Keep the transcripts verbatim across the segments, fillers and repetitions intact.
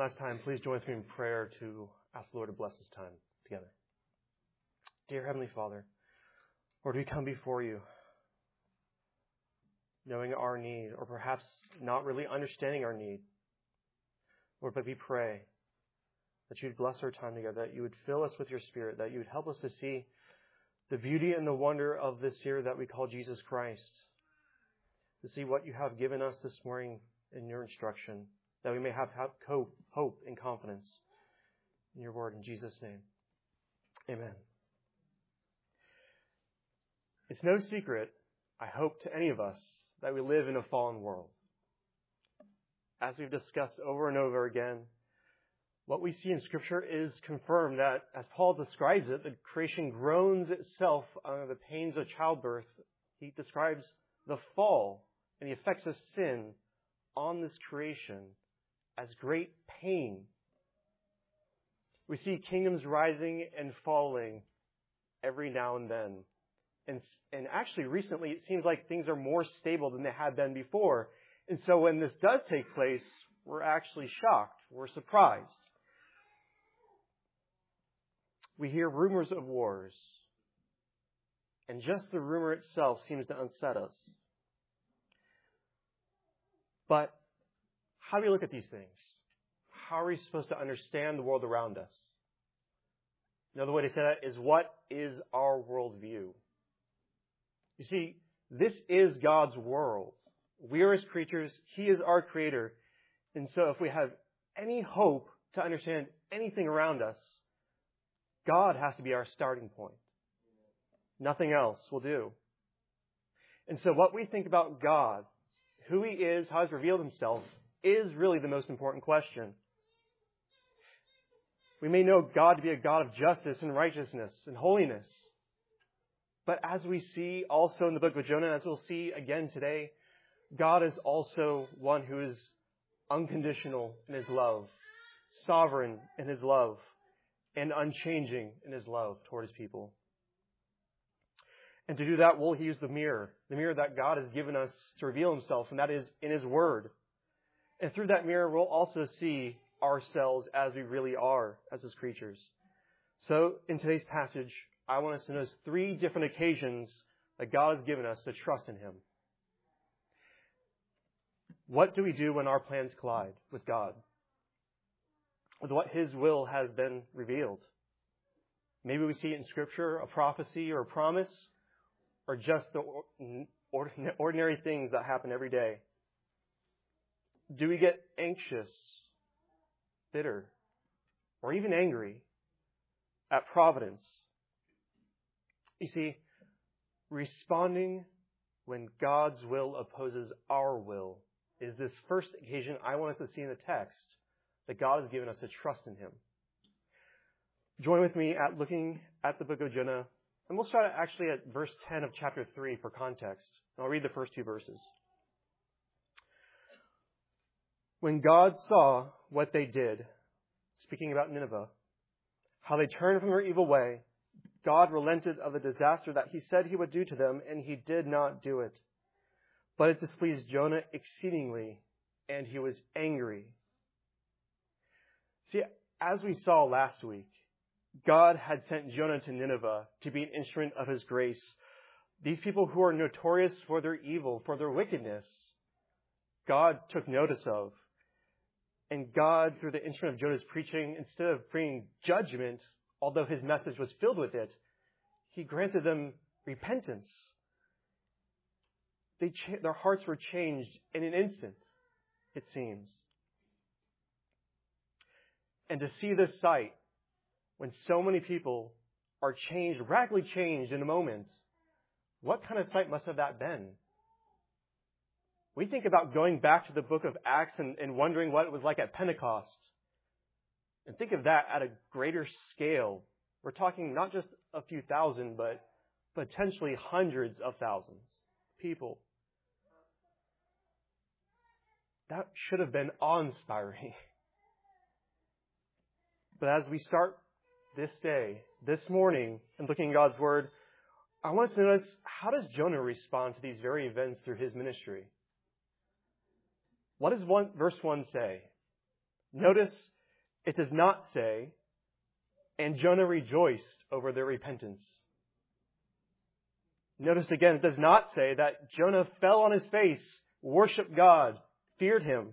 last time, please join with me in prayer to ask the Lord to bless this time together. Dear Heavenly Father, Lord, we come before you knowing our need, or perhaps not really understanding our need. Lord, but we pray that you'd bless our time together, that you would fill us with your Spirit, that you would help us to see the beauty and the wonder of this year that we call Jesus Christ, to see what you have given us this morning in your instruction, that we may have hope and confidence in your word. In Jesus' name, amen. It's no secret, I hope, to any of us that we live in a fallen world. As we've discussed over and over again, what we see in Scripture is confirmed that, as Paul describes it, the creation groans itself under the pains of childbirth. He describes the fall and the effects of sin on this creation as great pain. We see kingdoms rising and falling every now and then. And, and actually, recently, it seems like things are more stable than they had been before. And so when this does take place, we're actually shocked. We're surprised. We hear rumors of wars. And just the rumor itself seems to unset us. But how do we look at these things? How are we supposed to understand the world around us? Another way to say that is, what is our worldview? You see, this is God's world. We are His creatures. He is our creator. And so if we have any hope to understand anything around us, God has to be our starting point. Nothing else will do. And so what we think about God, who He is, how He's revealed Himself, is really the most important question. We may know God to be a God of justice and righteousness and holiness. But as we see also in the book of Jonah, as we'll see again today, God is also one who is unconditional in His love, sovereign in His love, and unchanging in His love toward His people. And to do that, we'll use the mirror, the mirror that God has given us to reveal Himself, and that is in His Word. And through that mirror, we'll also see ourselves as we really are as His creatures. So in today's passage, I want us to notice three different occasions that God has given us to trust in Him. What do we do when our plans collide with God? With what His will has been revealed? Maybe we see it in Scripture, a prophecy or a promise, or just the ordinary things that happen every day. Do we get anxious, bitter, or even angry at providence? You see, responding when God's will opposes our will is this first occasion I want us to see in the text that God has given us to trust in Him. Join with me at looking at the book of Jonah, and we'll start actually at verse ten of chapter three for context. I'll read the first two verses. When God saw what they did, speaking about Nineveh, how they turned from their evil way, God relented of the disaster that He said He would do to them, and He did not do it. But it displeased Jonah exceedingly, and he was angry. See, as we saw last week, God had sent Jonah to Nineveh to be an instrument of His grace. These people who are notorious for their evil, for their wickedness, God took notice of. And God, through the instrument of Jonah's preaching, instead of bringing judgment, although His message was filled with it, He granted them repentance. They cha- their hearts were changed in an instant, it seems. And to see this sight, when so many people are changed, radically changed in a moment, what kind of sight must have that been? We think about going back to the book of Acts and, and wondering what it was like at Pentecost. And think of that at a greater scale. We're talking not just a few thousand, but potentially hundreds of thousands of people. That should have been awe-inspiring. But as we start this day, this morning, and looking at God's Word, I want us to notice, how does Jonah respond to these very events through his ministry? What does one, verse one say? Notice it does not say, and Jonah rejoiced over their repentance. Notice again, it does not say that Jonah fell on his face, worshiped God, feared him.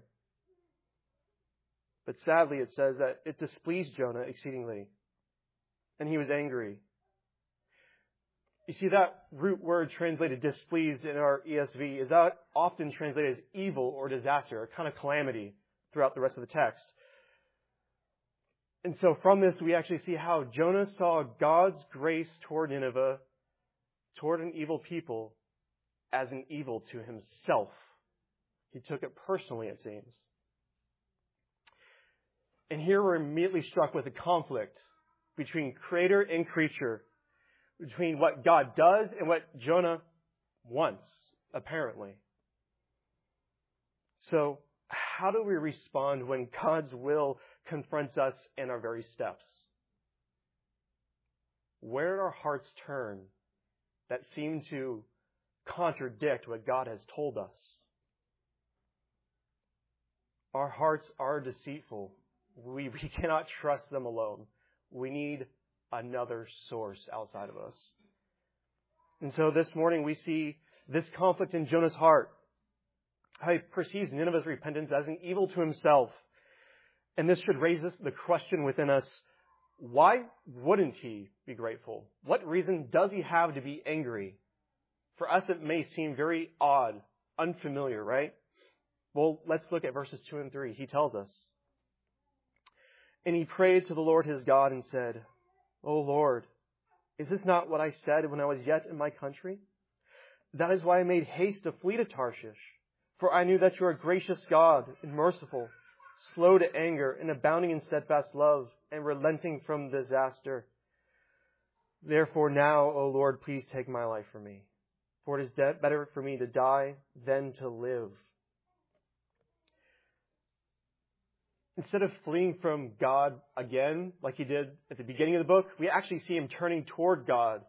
But sadly, it says that it displeased Jonah exceedingly, and he was angry. You see, that root word translated displeased in our E S V is that often translated as evil or disaster, a kind of calamity throughout the rest of the text. And so from this, we actually see how Jonah saw God's grace toward Nineveh, toward an evil people, as an evil to himself. He took it personally, it seems. And here we're immediately struck with a conflict between creator and creature, between what God does and what Jonah wants, apparently. So, how do we respond when God's will confronts us in our very steps? Where do our hearts turn that seem to contradict what God has told us? Our hearts are deceitful. We, we cannot trust them alone. We need another source outside of us. And so this morning we see this conflict in Jonah's heart. How he perceives Nineveh's repentance as an evil to himself. And this should raise us the question within us, why wouldn't he be grateful? What reason does he have to be angry? For us it may seem very odd, unfamiliar, right? Well, let's look at verses two and three. He tells us, "And he prayed to the Lord his God and said, O Lord, is this not what I said when I was yet in my country? That is why I made haste to flee to Tarshish. For I knew that you are a gracious God and merciful, slow to anger and abounding in steadfast love and relenting from disaster. Therefore now, O Lord, please take my life from me. For it is de- better for me to die than to live." Instead of fleeing from God again, like he did at the beginning of the book, we actually see him turning toward God.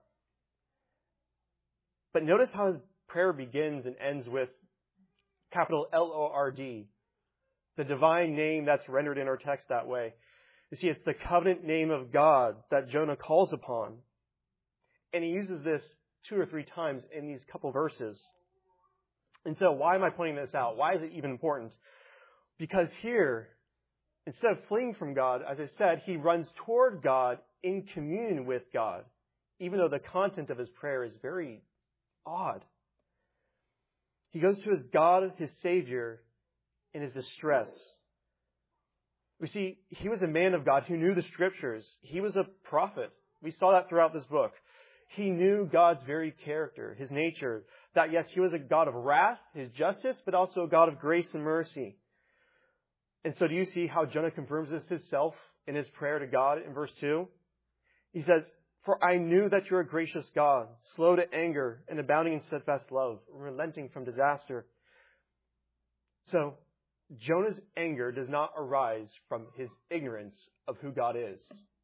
But notice how his prayer begins and ends with capital L O R D, the divine name that's rendered in our text that way. You see, it's the covenant name of God that Jonah calls upon. And he uses this two or three times in these couple verses. And so why am I pointing this out? Why is it even important? Because here, instead of fleeing from God, as I said, he runs toward God in communion with God, even though the content of his prayer is very odd. He goes to his God, his Savior, in his distress. We see, he was a man of God who knew the Scriptures. He was a prophet. We saw that throughout this book. He knew God's very character, his nature, that yes, he was a God of wrath, his justice, but also a God of grace and mercy. And so do you see how Jonah confirms this himself in his prayer to God in verse two? He says, "For I knew that you are a gracious God, slow to anger and abounding in steadfast love, relenting from disaster." So, Jonah's anger does not arise from his ignorance of who God is.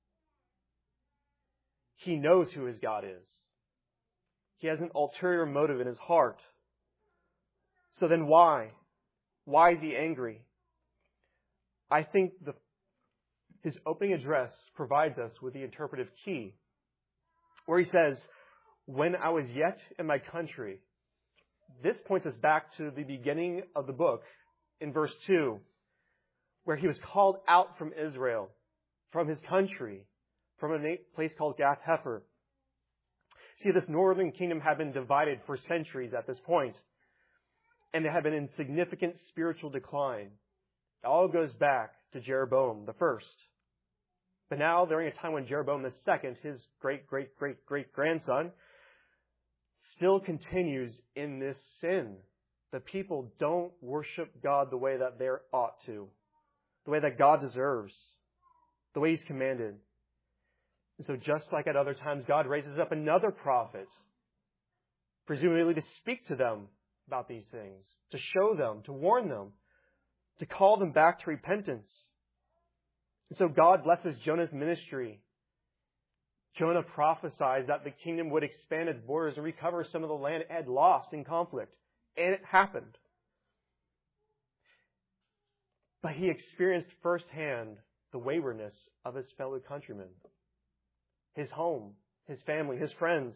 He knows who his God is. He has an ulterior motive in his heart. So then why? Why is he angry? I think the, his opening address provides us with the interpretive key, where he says, "When I was yet in my country." This points us back to the beginning of the book in verse two, where he was called out from Israel, from his country, from a place called Gath Hepher. See, this northern kingdom had been divided for centuries at this point, and they had been in significant spiritual decline. It all goes back to Jeroboam the first. But now, during a time when Jeroboam the second, his great, great, great, great grandson, still continues in this sin. The people don't worship God the way that they ought to, the way that God deserves, the way he's commanded. And so just like at other times, God raises up another prophet, presumably to speak to them about these things, to show them, to warn them, to call them back to repentance. And so God blesses Jonah's ministry. Jonah prophesies that the kingdom would expand its borders and recover some of the land it had lost in conflict. And it happened. But he experienced firsthand the waywardness of his fellow countrymen, his home, his family, his friends.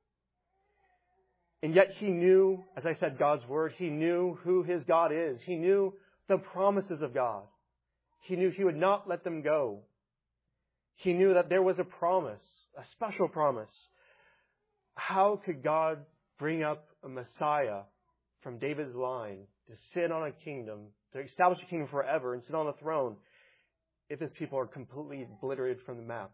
And yet he knew, as I said, God's word. He knew who his God is. He knew the promises of God. He knew he would not let them go. He knew that there was a promise, a special promise. How could God bring up a Messiah from David's line to sit on a kingdom, to establish a kingdom forever and sit on a throne, if his people are completely obliterated from the map?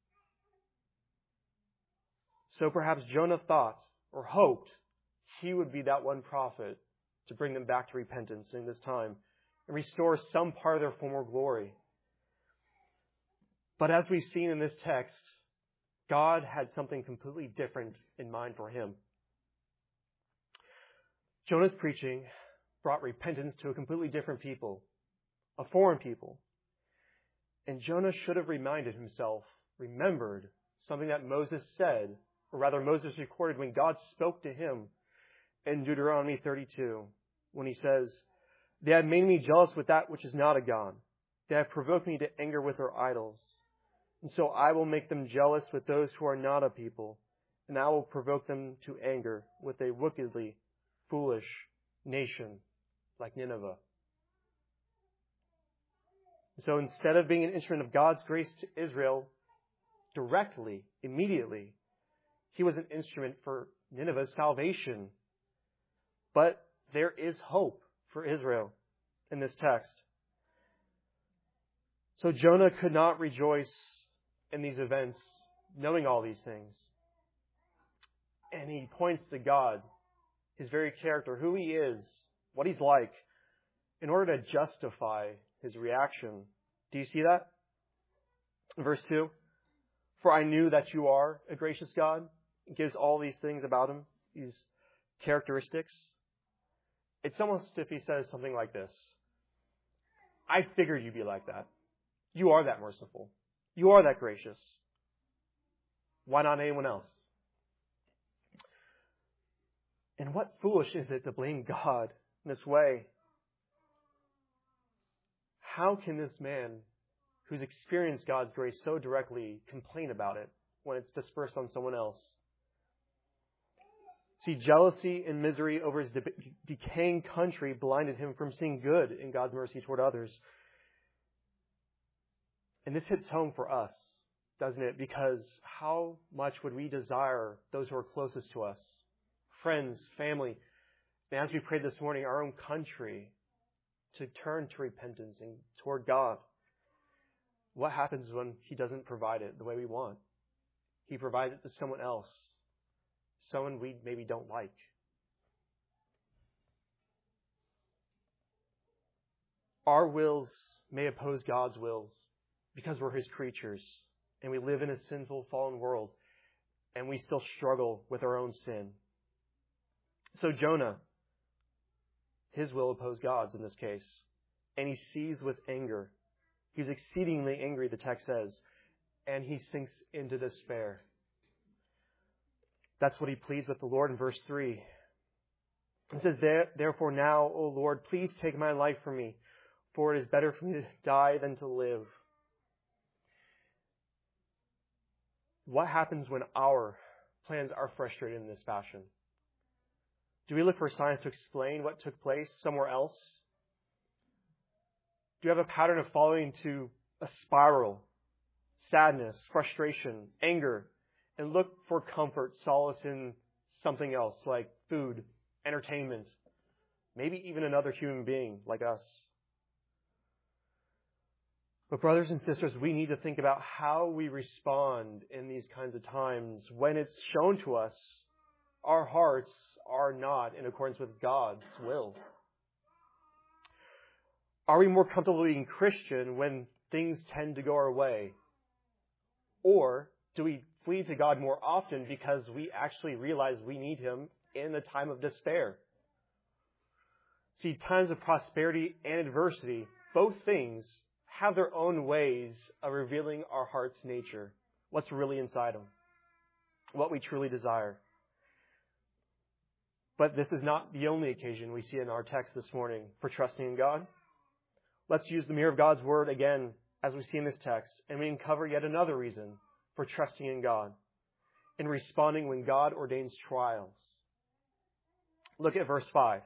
So perhaps Jonah thought or hoped he would be that one prophet to bring them back to repentance in this time and restore some part of their former glory. But as we've seen in this text, God had something completely different in mind for him. Jonah's preaching brought repentance to a completely different people, a foreign people. And Jonah should have reminded himself, remembered something that Moses said, or rather Moses recorded when God spoke to him in Deuteronomy thirty-two, when he says, "They have made me jealous with that which is not a God. They have provoked me to anger with their idols. And so I will make them jealous with those who are not a people, and I will provoke them to anger with a wickedly foolish nation like Nineveh." So instead of being an instrument of God's grace to Israel directly, immediately, he was an instrument for Nineveh's salvation. But there is hope for Israel in this text. So Jonah could not rejoice in these events, knowing all these things. And he points to God, his very character, who he is, what he's like, in order to justify his reaction. Do you see that? Verse two, "For I knew that you are a gracious God." It gives all these things about him, these characteristics. It's almost as if he says something like this: I figured you'd be like that. You are that merciful. You are that gracious. Why not anyone else? And what foolish is it to blame God in this way? How can this man who's experienced God's grace so directly complain about it when it's dispersed on someone else? See, jealousy and misery over his de- decaying country blinded him from seeing good in God's mercy toward others. And this hits home for us, doesn't it? Because how much would we desire those who are closest to us, friends, family, and as we prayed this morning, our own country, to turn to repentance and toward God? What happens when he doesn't provide it the way we want? He provides it to someone else, someone we maybe don't like. Our wills may oppose God's wills because we're his creatures and we live in a sinful, fallen world, and we still struggle with our own sin. So Jonah, his will opposed God's in this case, and he sees with anger. He's exceedingly angry, the text says, and he sinks into despair. That's what he pleads with the Lord in verse three. It says, "Therefore now, O Lord, please take my life from me, for it is better for me to die than to live." What happens when our plans are frustrated in this fashion? Do we look for signs to explain what took place somewhere else? Do you have a pattern of falling into a spiral, sadness, frustration, anger, and look for comfort, solace in something else like food, entertainment, maybe even another human being like us? But brothers and sisters, we need to think about how we respond in these kinds of times when it's shown to us our hearts are not in accordance with God's will. Are we more comfortable being Christian when things tend to go our way? Or do we flee to God more often because we actually realize we need him in a time of despair? See, times of prosperity and adversity, both things have their own ways of revealing our heart's nature, what's really inside them, what we truly desire. But this is not the only occasion we see in our text this morning for trusting in God. let's use the mirror of God's Word again as we see in this text, and we uncover yet another reason for trusting in God, in responding when God ordains trials. Look at verse five.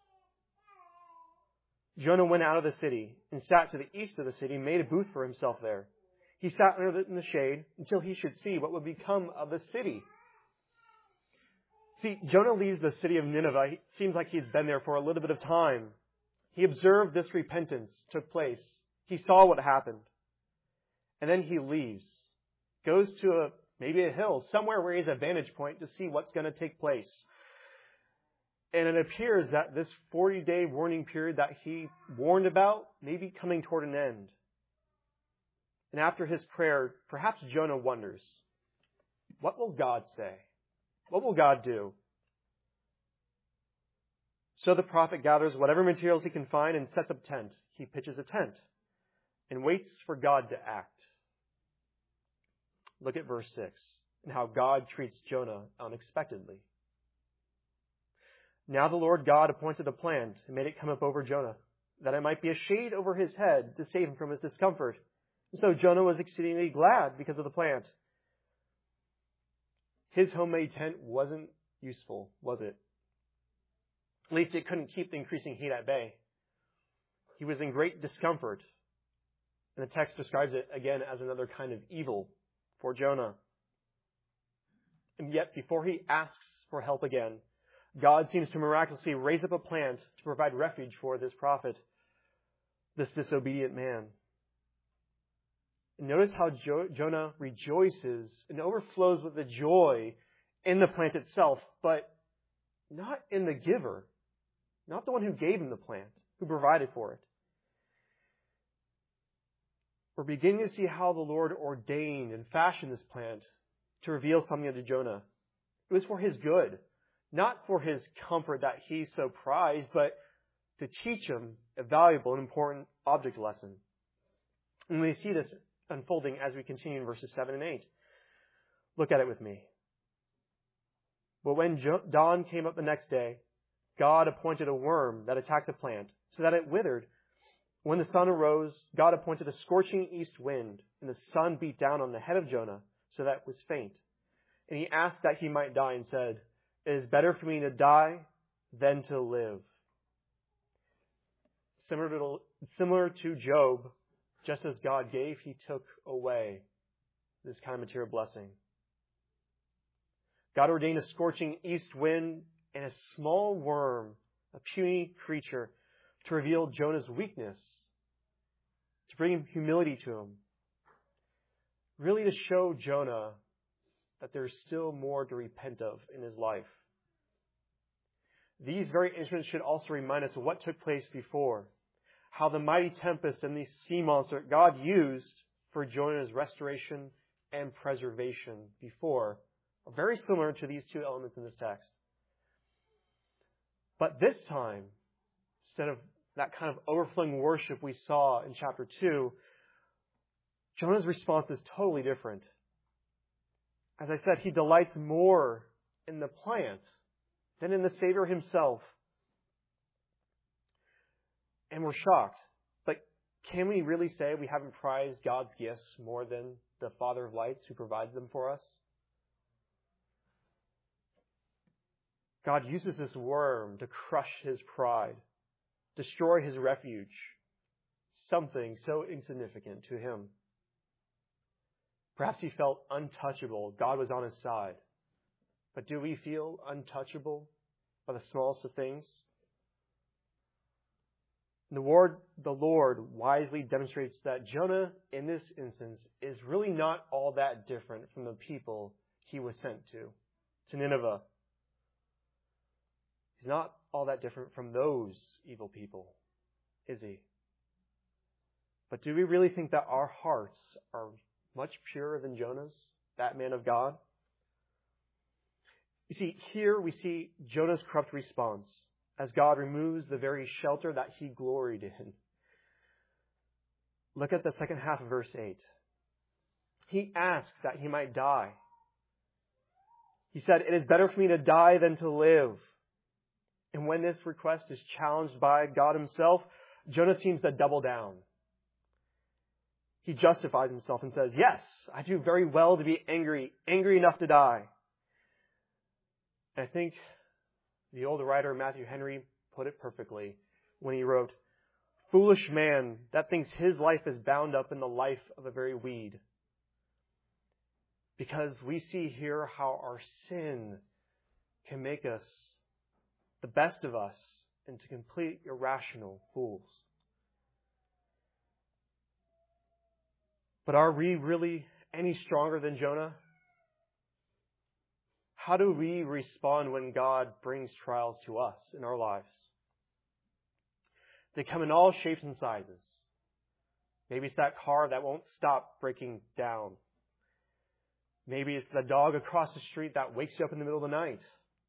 Jonah went out of the city and sat to the east of the city and made a booth for himself there. He sat under the, in the shade until he should see what would become of the city. See, Jonah leaves the city of Nineveh. It seems like he's been there for a little bit of time. He observed this repentance took place. He saw what happened. And then he leaves. Goes to a, maybe a hill, somewhere where he has a vantage point to see what's going to take place. And it appears that this forty-day warning period that he warned about may be coming toward an end. And after his prayer, perhaps Jonah wonders, what will God say? What will God do? So the prophet gathers whatever materials he can find and sets up a tent. He pitches a tent and waits for God to act. Look at verse six and how God treats Jonah unexpectedly. Now the Lord God appointed a plant and made it come up over Jonah, that it might be a shade over his head to save him from his discomfort. And so Jonah was exceedingly glad because of the plant. His homemade tent wasn't useful, was it? At least it couldn't keep the increasing heat at bay. He was in great discomfort. And the text describes it again as another kind of evil for Jonah. And yet, before he asks for help again, God seems to miraculously raise up a plant to provide refuge for this prophet, this disobedient man. And notice how jo- Jonah rejoices and overflows with the joy in the plant itself, but not in the giver, not the one who gave him the plant, who provided for it. We're beginning to see how the Lord ordained and fashioned this plant to reveal something to Jonah. It was for his good, not for his comfort that he so prized, but to teach him a valuable and important object lesson. And we see this unfolding as we continue in verses seven and eight. Look at it with me. But when jo- dawn came up the next day, God appointed a worm that attacked the plant, so that it withered. When the sun arose, God appointed a scorching east wind, and the sun beat down on the head of Jonah, so that it was faint. And he asked that he might die, and said, "It is better for me to die than to live." Similar to, similar to Job, just as God gave, he took away this kind of material blessing. God ordained a scorching east wind and a small worm, a puny creature, to reveal Jonah's weakness, to bring humility to him, really to show Jonah that there's still more to repent of in his life. These very instruments should also remind us of what took place before, how the mighty tempest and the sea monster God used for Jonah's restoration and preservation before are very similar to these two elements in this text. But this time, instead of that kind of overflowing worship we saw in chapter two, Jonah's response is totally different. As I said, he delights more in the plant than in the Savior himself. And we're shocked. But can we really say we haven't prized God's gifts more than the Father of lights who provides them for us? God uses this worm to crush his pride, destroy his refuge, something so insignificant to him. Perhaps he felt untouchable. God was on his side. But do we feel untouchable by the smallest of things? The Lord, the Lord wisely demonstrates that Jonah, in this instance, is really not all that different from the people he was sent to, to Nineveh. He's not all that different from those evil people, is he? But do we really think that our hearts are much purer than Jonah's, that man of God? You see, here we see Jonah's corrupt response as God removes the very shelter that he gloried in. Look at the second half of verse eight. He asked that he might die. He said, "It is better for me to die than to live." And when this request is challenged by God himself, Jonah seems to double down. He justifies himself and says, yes, I do very well to be angry, angry enough to die. And I think the old writer Matthew Henry put it perfectly when he wrote, foolish man that thinks his life is bound up in the life of a very weed. Because we see here how our sin can make us the best of us into complete irrational fools. But are we really any stronger than Jonah? How do we respond when God brings trials to us in our lives? They come in all shapes and sizes. Maybe it's that car that won't stop breaking down. Maybe it's the dog across the street that wakes you up in the middle of the night.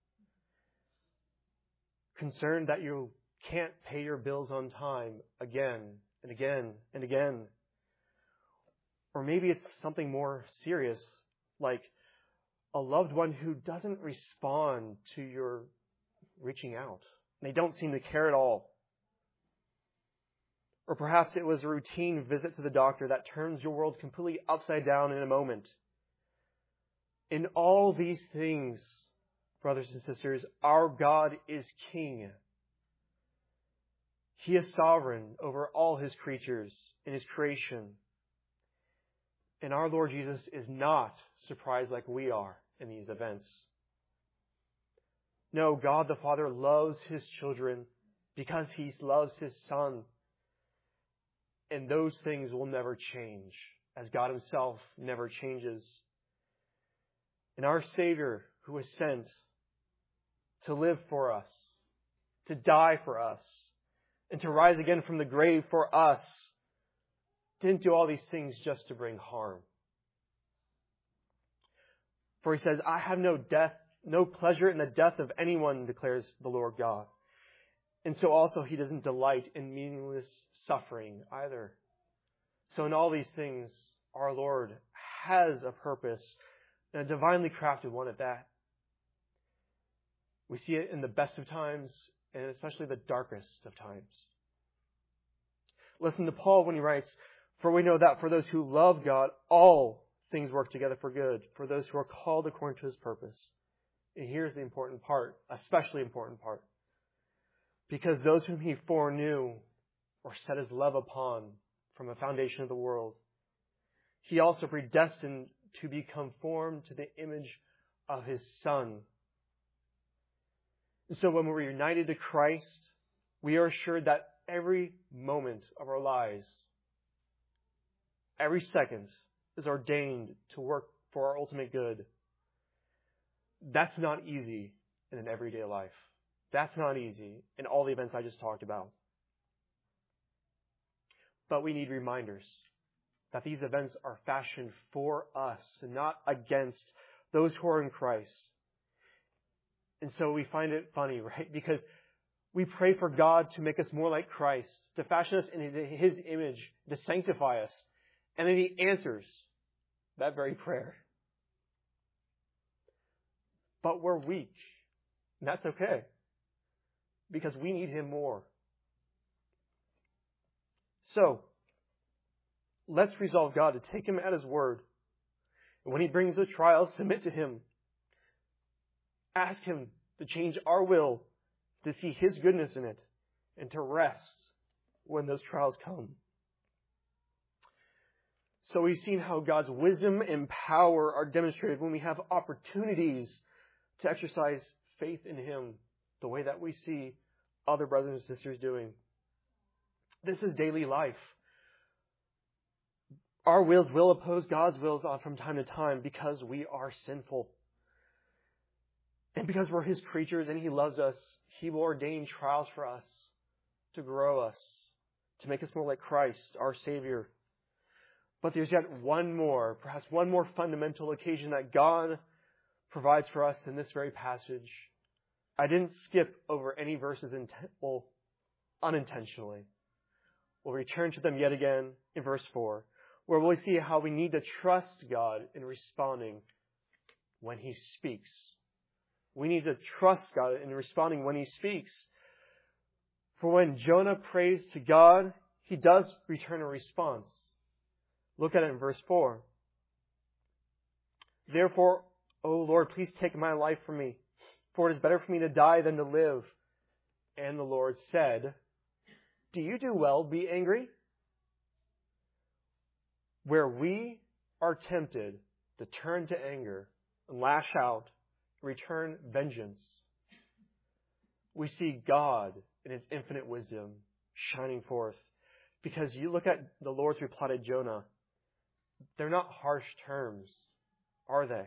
Concerned that you can't pay your bills on time again and again and again. Or maybe it's something more serious, like a loved one who doesn't respond to your reaching out. They don't seem to care at all. Or perhaps it was a routine visit to the doctor that turns your world completely upside down in a moment. In all these things, brothers and sisters, our God is King. He is sovereign over all His creatures in His creation. And our Lord Jesus is not surprised like we are in these events. No, God the Father loves His children because He loves His Son. And those things will never change, as God Himself never changes. And our Savior, who was sent to live for us, to die for us, and to rise again from the grave for us, didn't do all these things just to bring harm. For He says, I have no death, no pleasure in the death of anyone, declares the Lord God. And so also He doesn't delight in meaningless suffering either. So in all these things, our Lord has a purpose, and a divinely crafted one at that. We see it in the best of times, and especially the darkest of times. Listen to Paul when he writes, for we know that for those who love God, all things work together for good, for those who are called according to His purpose. And here's the important part, especially important part. Because those whom He foreknew or set His love upon from the foundation of the world, He also predestined to be conformed to the image of His Son. And so when we're united to Christ, we are assured that every moment of our lives, every second, is ordained to work for our ultimate good. That's not easy in an everyday life. That's not easy in all the events I just talked about. But we need reminders that these events are fashioned for us and not against those who are in Christ. And so we find it funny, right? Because we pray for God to make us more like Christ, to fashion us in His image, to sanctify us. And then He answers that very prayer. But we're weak. And that's okay. Because we need Him more. So, let's resolve God to take Him at His word. And when He brings the trials, submit to Him. Ask Him to change our will to see His goodness in it and to rest when those trials come. So we've seen how God's wisdom and power are demonstrated when we have opportunities to exercise faith in Him the way that we see other brothers and sisters doing. This is daily life. Our wills will oppose God's wills from time to time because we are sinful. And because we're His creatures and He loves us, He will ordain trials for us to grow us, to make us more like Christ, our Savior. But there's yet one more, perhaps one more fundamental occasion that God provides for us in this very passage. I didn't skip over any verses in, well, unintentionally. We'll return to them yet again in verse four, where we'll see how we need to trust God in responding when He speaks. We need to trust God in responding when He speaks. For when Jonah prays to God, he does return a response. Look at it in verse four. Therefore, O Lord, please take my life from me, for it is better for me to die than to live. And the Lord said, do you do well, be angry? Where we are tempted to turn to anger and lash out, return vengeance, we see God in His infinite wisdom shining forth. Because you look at the Lord's reply to Jonah, they're not harsh terms, are they?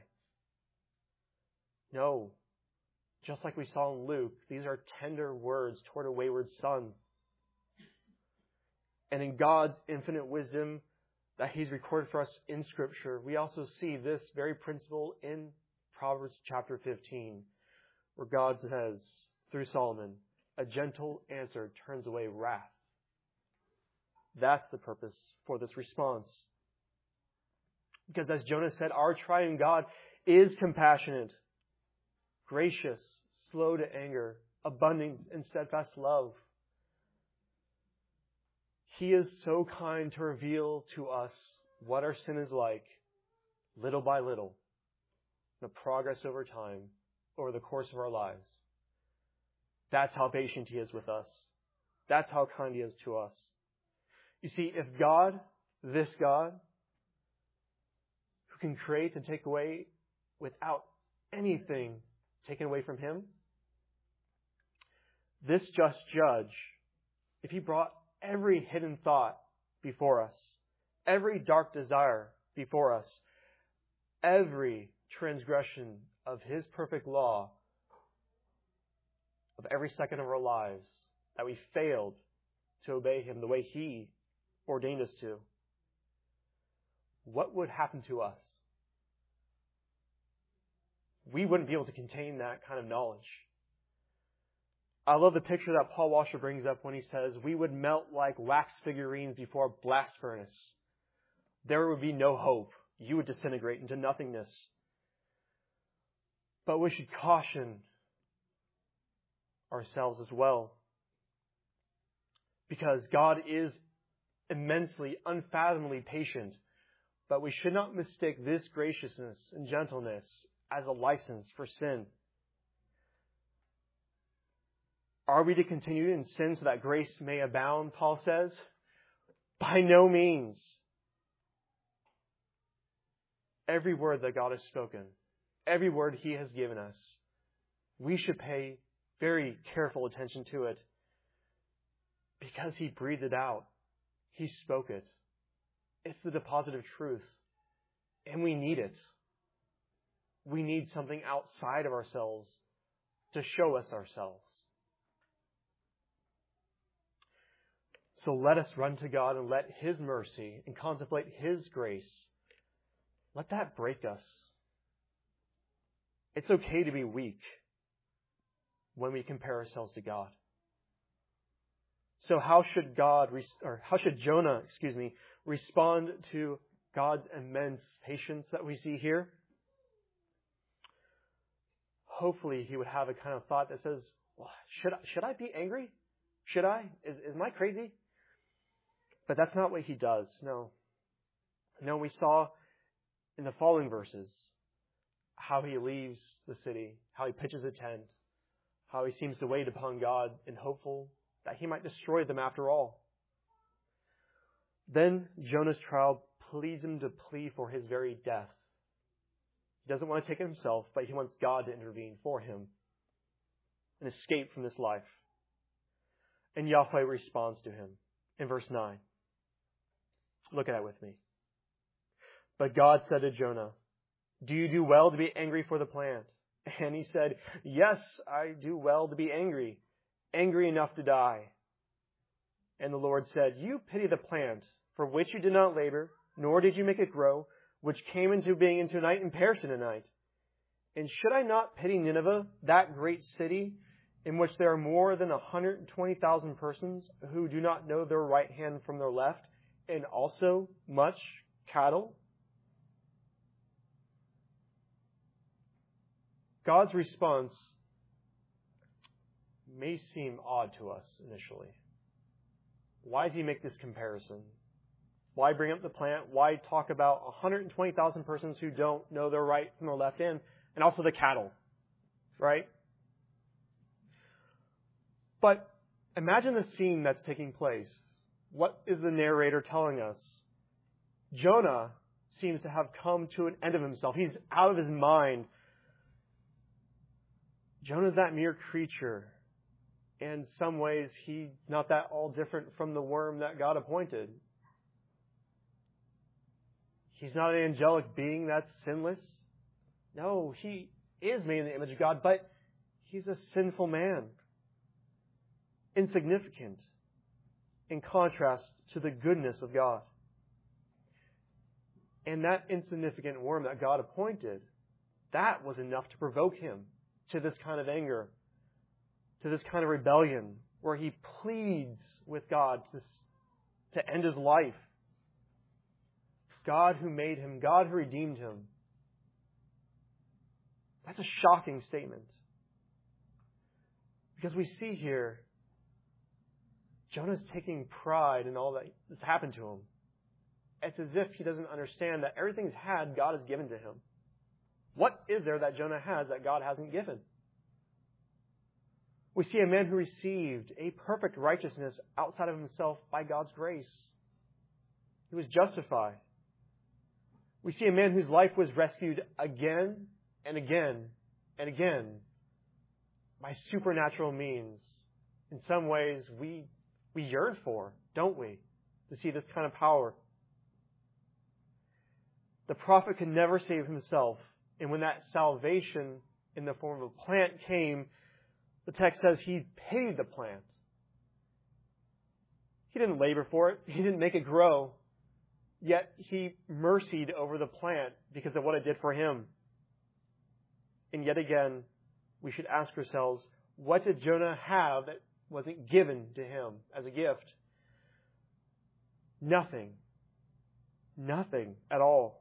No. Just like we saw in Luke, these are tender words toward a wayward son. And in God's infinite wisdom that He's recorded for us in Scripture, we also see this very principle in Proverbs chapter fifteen, where God says, through Solomon, a gentle answer turns away wrath. That's the purpose for this response. Because as Jonah said, our triune God is compassionate, gracious, slow to anger, abundant in steadfast love. He is so kind to reveal to us what our sin is like, little by little, the progress over time, over the course of our lives. That's how patient He is with us. That's how kind He is to us. You see, if God, this God, who can create and take away without anything taken away from Him, this just judge, if He brought every hidden thought before us, every dark desire before us, every transgression of His perfect law, of every second of our lives, that we failed to obey Him the way He ordained us to, what would happen to us? We wouldn't be able to contain that kind of knowledge. I love the picture that Paul Washer brings up when he says, we would melt like wax figurines before a blast furnace. There would be no hope. You would disintegrate into nothingness. But we should caution ourselves as well. Because God is immensely, unfathomably patient. But we should not mistake this graciousness and gentleness as a license for sin. Are we to continue in sin so that grace may abound, Paul says? By no means. Every word that God has spoken, every word He has given us, we should pay very careful attention to it because He breathed it out. He spoke it. It's the deposit of truth. And we need it. We need something outside of ourselves to show us ourselves. So let us run to God and let His mercy and contemplate His grace. Let that break us. It's okay to be weak when we compare ourselves to God. So how should God, or how should Jonah, excuse me, respond to God's immense patience that we see here? Hopefully he would have a kind of thought that says, well, should I, should I be angry? Should I? Is, is am I crazy? But that's not what he does. No. No, we saw in the following verses how he leaves the city, how he pitches a tent, how he seems to wait upon God and hopeful that He might destroy them after all. Then Jonah's trial pleads him to plea for his very death. He doesn't want to take it himself, but he wants God to intervene for him and escape from this life. And Yahweh responds to him in verse nine. Look at it with me. But God said to Jonah, do you do well to be angry for the plant? And he said, yes, I do well to be angry, angry enough to die. And the Lord said, you pity the plant for which you did not labor, nor did you make it grow, which came into being into a night and perished in a night. And should I not pity Nineveh, that great city, in which there are more than one hundred twenty thousand persons who do not know their right hand from their left, and also much cattle? God's response may seem odd to us initially. Why does he make this comparison? Why bring up the plant? Why talk about one hundred twenty thousand persons who don't know their right from their left end, and also the cattle, right? But imagine the scene that's taking place. What is the narrator telling us? Jonah seems to have come to an end of himself. He's out of his mind. Jonah's that mere creature. In some ways, he's not that all different from the worm that God appointed. He's not an angelic being that's sinless. No, he is made in the image of God, but he's a sinful man. Insignificant in contrast to the goodness of God. And that insignificant worm that God appointed, that was enough to provoke him to this kind of anger, to this kind of rebellion, where he pleads with God to, to end his life. God who made him, God who redeemed him. That's a shocking statement. Because we see here, Jonah's taking pride in all that has happened to him. It's as if he doesn't understand that everything he's had, God has given to him. What is there that Jonah has that God hasn't given? We see a man who received a perfect righteousness outside of himself by God's grace. He was justified. We see a man whose life was rescued again and again and again by supernatural means. In some ways, we, we yearn for, don't we, to see this kind of power. The prophet could never save himself. And when that salvation in the form of a plant came, the text says he paid the plant. He didn't labor for it. He didn't make it grow. Yet he mercied over the plant because of what it did for him. And yet again, we should ask ourselves, what did Jonah have that wasn't given to him as a gift? Nothing. Nothing at all.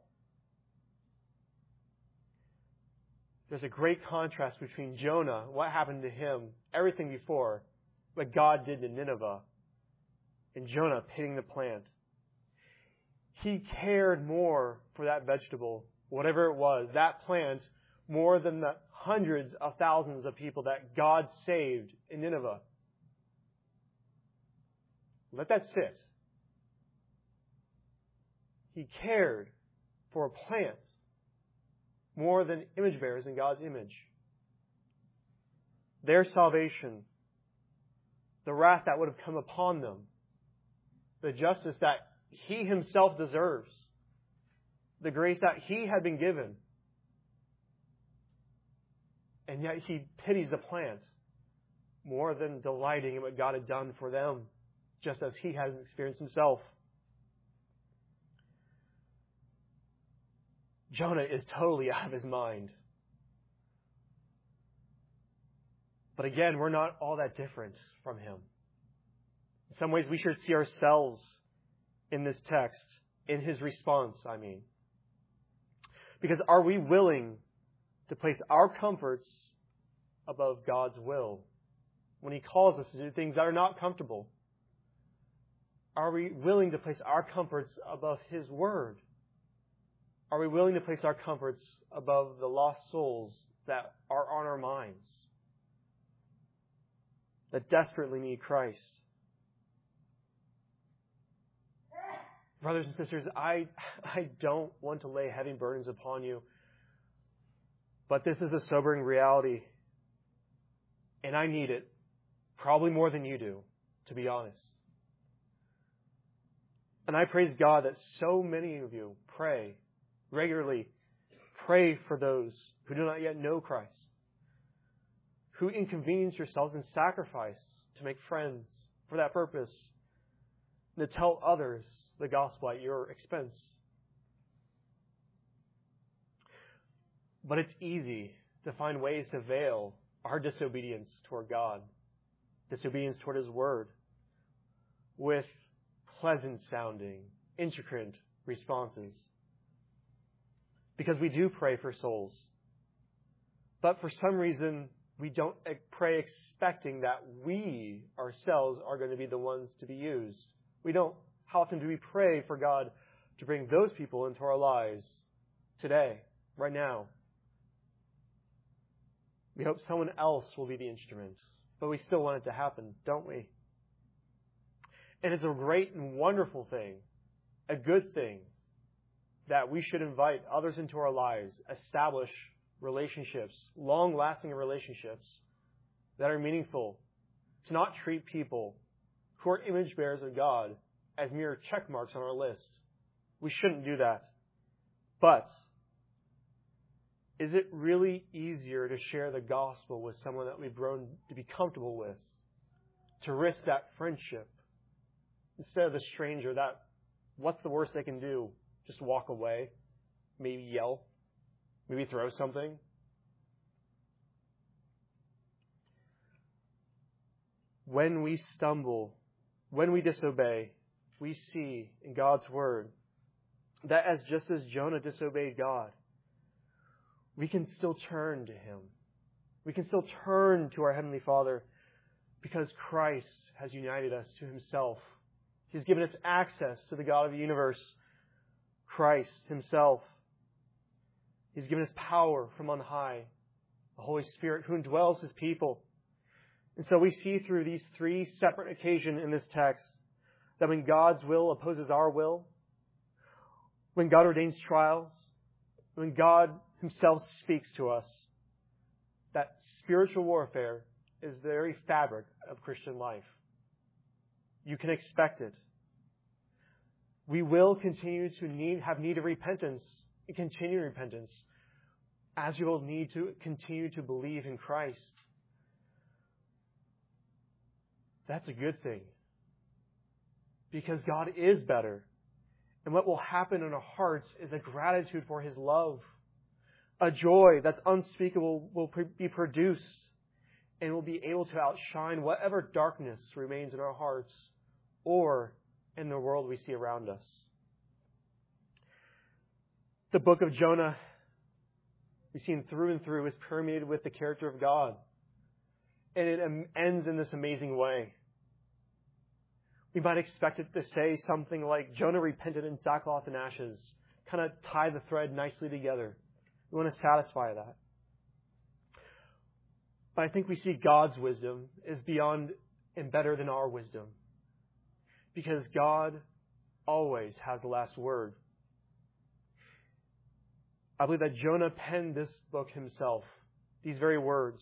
There's a great contrast between Jonah, what happened to him, everything before, what God did to Nineveh, and Jonah pitting the plant. He cared more for that vegetable, whatever it was, that plant, more than the hundreds of thousands of people that God saved in Nineveh. Let that sit. He cared for a plant more than image bearers in God's image. Their salvation, the wrath that would have come upon them, the justice that he himself deserves, the grace that he had been given, and yet he pities the plant more than delighting in what God had done for them, just as he has experienced himself. Jonah is totally out of his mind. But again, we're not all that different from him. In some ways, we should see ourselves in this text, in his response, I mean. Because are we willing to place our comforts above God's will when he calls us to do things that are not comfortable? Are we willing to place our comforts above his word? Are we willing to place our comforts above the lost souls that are on our minds, that desperately need Christ? Brothers and sisters, I, I don't want to lay heavy burdens upon you, but this is a sobering reality, and I need it probably more than you do, to be honest. And I praise God that so many of you pray regularly, pray for those who do not yet know Christ, who inconvenience yourselves and sacrifice to make friends for that purpose, and to tell others the gospel at your expense. But it's easy to find ways to veil our disobedience toward God, disobedience toward his word, with pleasant-sounding, intricate responses. Because we do pray for souls. But for some reason, we don't pray expecting that we ourselves are going to be the ones to be used. We don't. How often do we pray for God to bring those people into our lives today, right now? We hope someone else will be the instrument, but we still want it to happen, don't we? And it's a great and wonderful thing, a good thing, that we should invite others into our lives, establish relationships, long-lasting relationships that are meaningful, to not treat people who are image bearers of God as mere check marks on our list. We shouldn't do that. But is it really easier to share the gospel with someone that we've grown to be comfortable with, to risk that friendship, instead of the stranger that, what's the worst they can do? Just walk away, maybe yell, maybe throw something? When we stumble, when we disobey, we see in God's Word that as just as Jonah disobeyed God, we can still turn to Him. We can still turn to our Heavenly Father because Christ has united us to Himself. He's given us access to the God of the universe, Christ Himself. He's given us power from on high, the Holy Spirit who indwells His people. And so we see through these three separate occasions in this text that when God's will opposes our will, when God ordains trials, when God Himself speaks to us, that spiritual warfare is the very fabric of Christian life. You can expect it. We will continue to need, have need of repentance and continued repentance, as we will need to continue to believe in Christ. That's a good thing, because God is better. And what will happen in our hearts is a gratitude for His love. A joy that's unspeakable will be produced and will be able to outshine whatever darkness remains in our hearts or in the world we see around us. The book of Jonah, we've seen through and through, is permeated with the character of God. And it ends in this amazing way. We might expect it to say something like, Jonah repented in sackcloth and ashes. Kind of tie the thread nicely together. We want to satisfy that. But I think we see God's wisdom is beyond and better than our wisdom. Because God always has the last word. I believe that Jonah penned this book himself, these very words.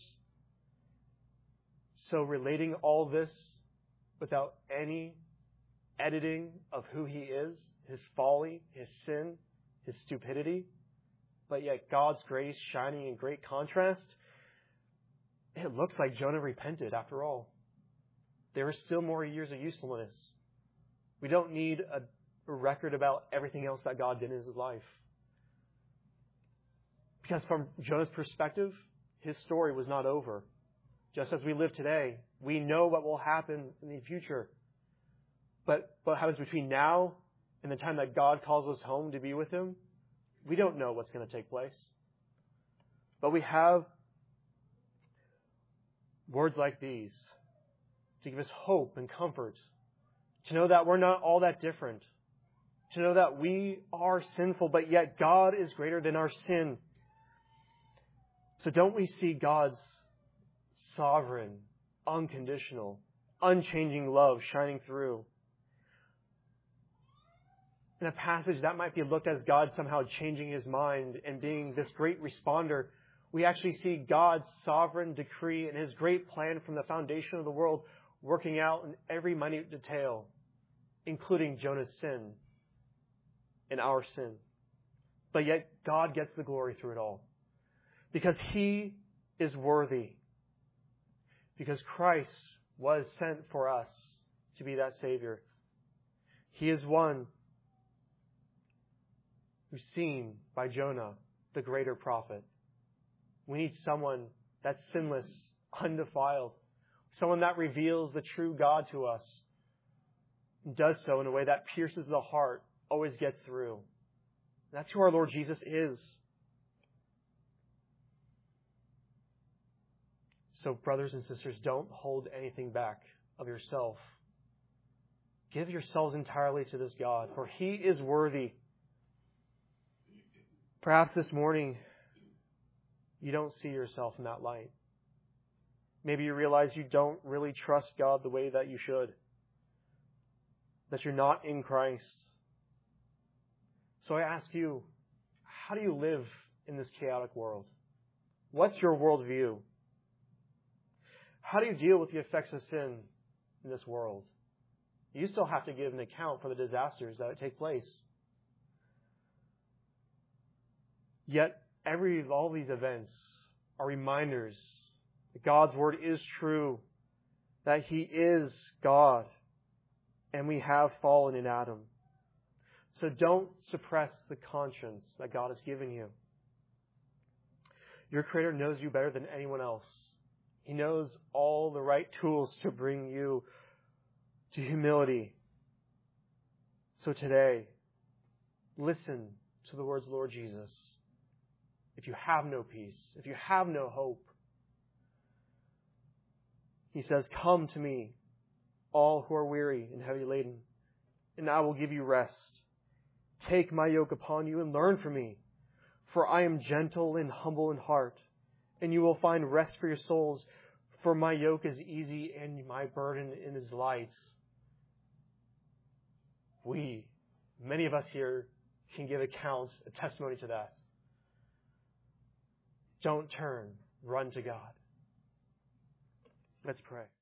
So relating all this without any editing of who he is, his folly, his sin, his stupidity, but yet God's grace shining in great contrast, it looks like Jonah repented after all. There are still more years of usefulness. We don't need a, a record about everything else that God did in his life. Because from Jonah's perspective, his story was not over. Just as we live today, we know what will happen in the future. But what happens between now and the time that God calls us home to be with Him, we don't know what's going to take place. But we have words like these to give us hope and comfort, to know that we're not all that different, to know that we are sinful, but yet God is greater than our sin. So don't we see God's sovereign, unconditional, unchanging love shining through? In a passage that might be looked as God somehow changing His mind and being this great responder, we actually see God's sovereign decree and His great plan from the foundation of the world working out in every minute detail, including Jonah's sin and our sin. But yet God gets the glory through it all, because He is worthy. Because Christ was sent for us to be that Savior. He is one who's seen by Jonah, the greater prophet. We need someone that's sinless, undefiled. Someone that reveals the true God to us. And does so in a way that pierces the heart, always gets through. That's who our Lord Jesus is. So, brothers and sisters, don't hold anything back of yourself. Give yourselves entirely to this God, for He is worthy. Perhaps this morning, you don't see yourself in that light. Maybe you realize you don't really trust God the way that you should. That you're not in Christ. So I ask you, how do you live in this chaotic world? What's your worldview? How do you deal with the effects of sin in this world? You still have to give an account for the disasters that take place. Yet, every all these events are reminders that God's Word is true, that He is God, and we have fallen in Adam. So don't suppress the conscience that God has given you. Your Creator knows you better than anyone else. He knows all the right tools to bring you to humility. So today, listen to the words of the Lord Jesus. If you have no peace, if you have no hope, He says, "Come to me, all who are weary and heavy laden, and I will give you rest. Take my yoke upon you and learn from me, for I am gentle and humble in heart, and you will find rest for your souls. For my yoke is easy and my burden is light." We, many of us here, can give account, a testimony to that. Don't turn. Run to God. Let's pray.